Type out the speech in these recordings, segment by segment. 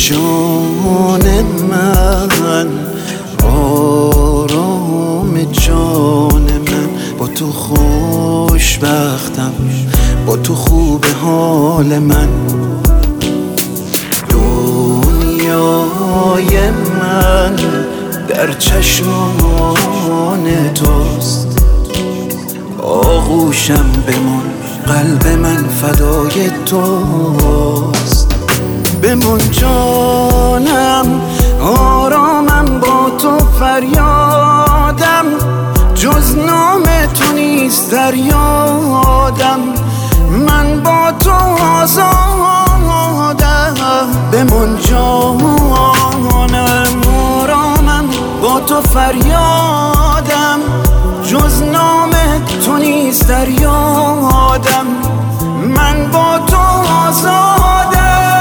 جان من، آرام جان من، با تو خوشبختم، با تو خوب حال من. دنیای من در چشمان توست، آغوشم بمان، قلب من فدای توست. بمان جانم، آرامم، با تو فریادم، جز نام تو نیست در یادم، من با تو آزادم. بمان جانم، آرامم، با تو فریادم، جز نام تو نیست در یادم، من با تو آزادم.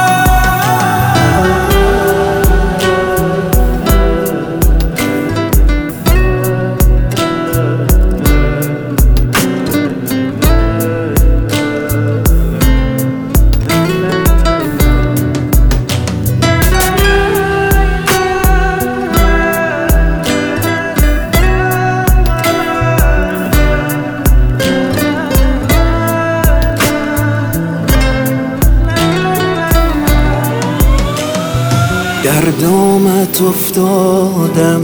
در دامت افتادم،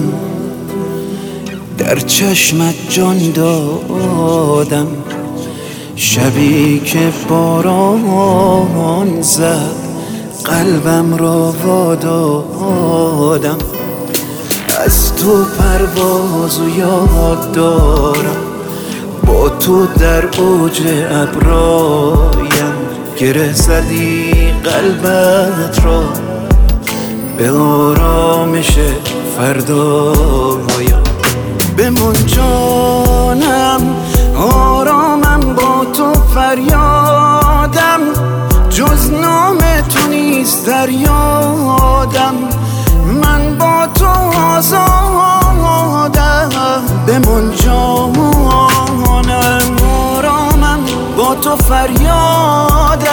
در چشمت جان دادم، شبی که باران زد قلبم را وادادم. از تو پرواز و یاد دارم، با تو در اوج ابرایم، گره زدی قلبت را به آرامش فردایم. بمان جانم، آرامم، با تو فریادم، جز نام تو نیست در یادم، من با تو آزادم. بمان جانم، آرامم، با تو فریادم،